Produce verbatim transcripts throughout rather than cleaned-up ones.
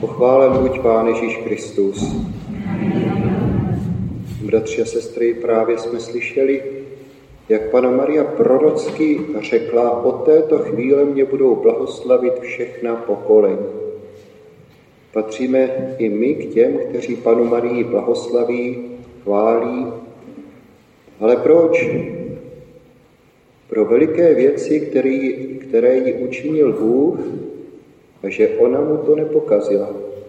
Pochválen buď Pán Ježíš Kristus. Bratři a sestry, právě jsme slyšeli, jak Panna Maria prorocky řekla: od této chvíle mě budou blahoslavit všechna pokolení. Patříme i my k těm, kteří Pannu Marii blahoslaví, chválí. Ale proč? Pro veliké věci, který, které jí učinil Bůh, a že ona mu to nepokazila.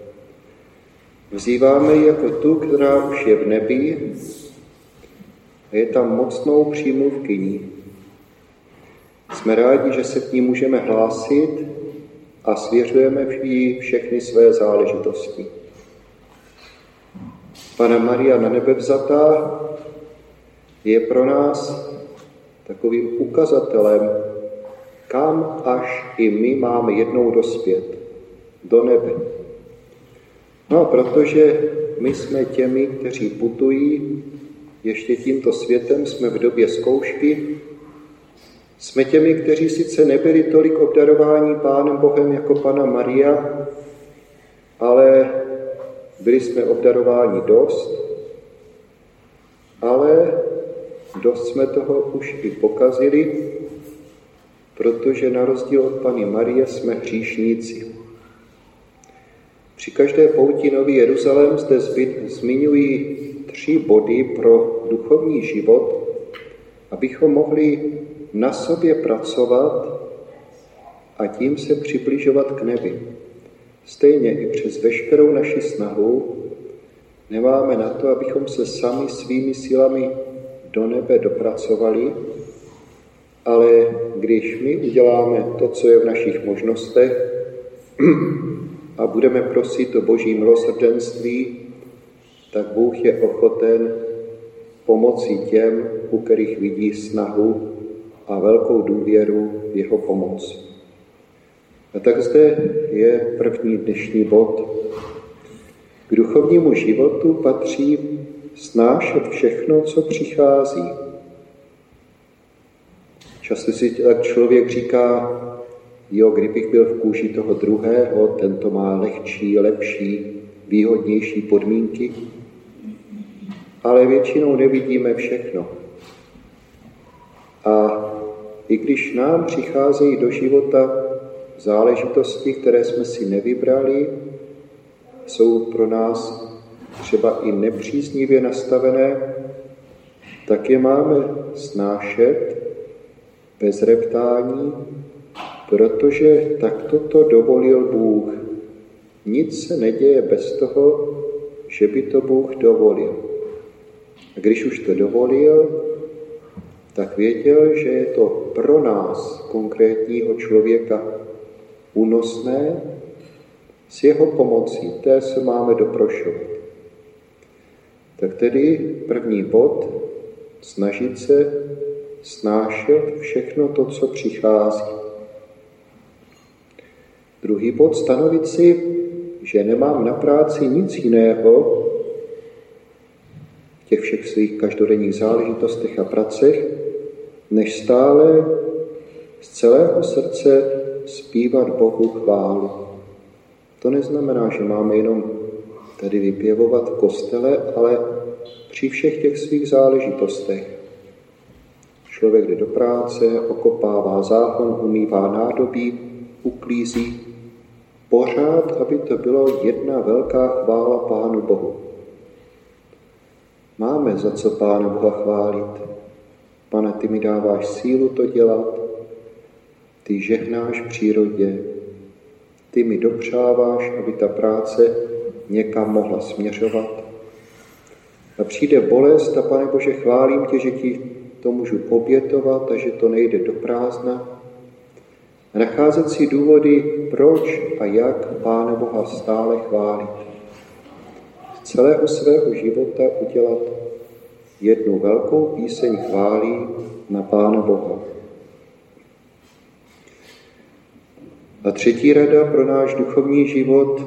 Vzýváme ji jako tu, která už je v nebi a je tam mocnou přímluvkyní. Jsme rádi, že se k ní můžeme hlásit a svěřujeme v ní všechny své záležitosti. Panna Maria na nebe vzatá je pro nás takovým ukazatelem, kam až i my máme jednou dospět, do nebe. No a protože my jsme těmi, kteří putují ještě tímto světem, jsme v době zkoušky, jsme těmi, kteří sice nebyli tolik obdarováni Pánem Bohem jako Panna Maria, ale byli jsme obdarováni dost, ale dost jsme toho už i pokazili, protože na rozdíl od Panny Marie jsme hříšníci. Při každé pouti Nový Jeruzalém zde zmiňují tři body pro duchovní život, abychom mohli na sobě pracovat a tím se přibližovat k nebi. Stejně i přes veškerou naši snahu nemáme na to, abychom se sami svými silami do nebe dopracovali, ale když my uděláme to, co je v našich možnostech a budeme prosit o Boží milosrdenství, tak Bůh je ochoten pomoci těm, u kterých vidí snahu a velkou důvěru v jeho pomoc. A tak zde je první dnešní bod. K duchovnímu životu patří snášet všechno, co přichází. Často si tak člověk říká, jo, kdybych byl v kůži toho druhého, tento má lehčí, lepší, výhodnější podmínky, ale většinou nevidíme všechno. A i když nám přicházejí do života záležitosti, které jsme si nevybrali, jsou pro nás třeba i nepříznivě nastavené, tak je máme snášet bez reptání, protože takto to dovolil Bůh. Nic se neděje bez toho, že by to Bůh dovolil. A když už to dovolil, tak věděl, že je to pro nás, konkrétního člověka, únosné, s jeho pomocí, té se máme doprošovat. Tak tedy první bod, snažit se snášet všechno to, co přichází. Druhý bod, stanovit si, že nemám na práci nic jiného v těch všech svých každodenních záležitostech a pracech, než stále z celého srdce zpívat Bohu chválu. To neznamená, že máme jenom tady vypěvovat v kostele, ale při všech těch svých záležitostech. Člověk jde do práce, okopává záhon, umývá nádobí, uklízí. Pořád, aby to bylo jedna velká chvála Pánu Bohu. Máme za co Pána Boha chválit. Pane, ty mi dáváš sílu to dělat, ty žehnáš přírodě, ty mi dopřáváš, aby ta práce někam mohla směřovat. A přijde bolest a Pane Bože, chválím tě, že ti to můžu obětovat a že to nejde do prázdna. A nacházet si důvody, proč a jak Pána Boha stále chválit. Z celého svého života udělat jednu velkou píseň chválí na Pána Boha. A třetí rada pro náš duchovní život,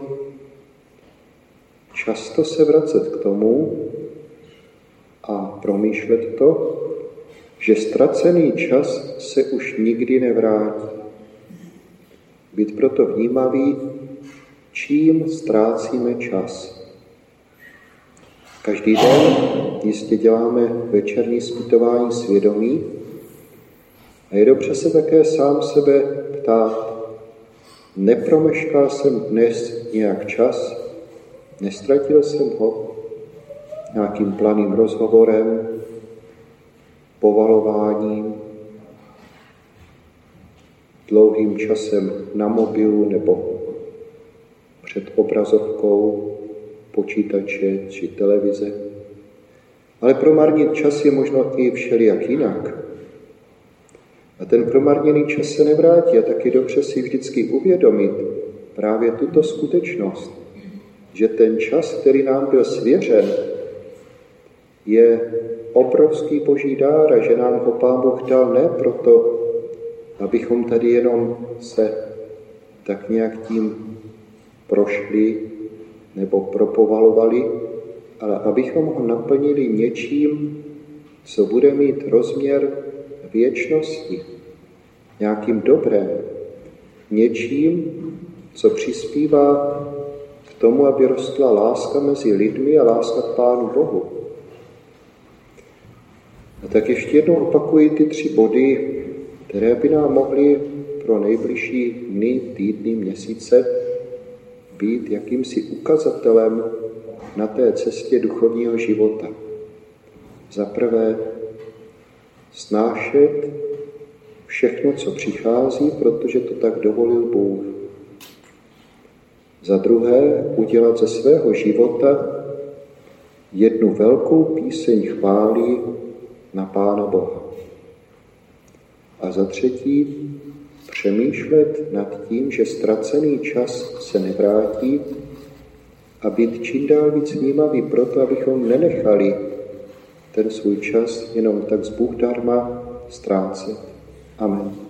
často se vracet k tomu a promýšlet to, že ztracený čas se už nikdy nevrátí. Být proto vnímavý, čím ztrácíme čas. Každý den jistě děláme večerní zpytování svědomí a je dobře se také sám sebe ptát, nepromeškal jsem dnes nějak čas, nestratil jsem ho nějakým planým rozhovorem, povalováním, dlouhým časem na mobilu nebo před obrazovkou počítače či televize. Ale promarnit čas je možno i všelijak jinak. A ten promarněný čas se nevrátí a taky dobře si vždycky uvědomit právě tuto skutečnost, že ten čas, který nám byl svěřen, je obrovský boží dár a že nám ho Pán Bůh dal ne proto, abychom tady jenom se tak nějak tím prošli nebo propovalovali, ale abychom ho naplnili něčím, co bude mít rozměr věčnosti, nějakým dobrem, něčím, co přispívá k tomu, aby rostla láska mezi lidmi a láska k Pánu Bohu. A tak ještě jednou opakuji ty tři body, které by nám mohly pro nejbližší dny, týdny, měsíce být jakýmsi ukazatelem na té cestě duchovního života. Za prvé, snášet všechno, co přichází, protože to tak dovolil Bůh. Za druhé, udělat ze svého života jednu velkou píseň chvály na Pána Boha. A za třetí, přemýšlet nad tím, že ztracený čas se nevrátí a být čím dál víc vnímavý proto, abychom nenechali ten svůj čas jenom tak z Bůh darma ztrácet. Amen.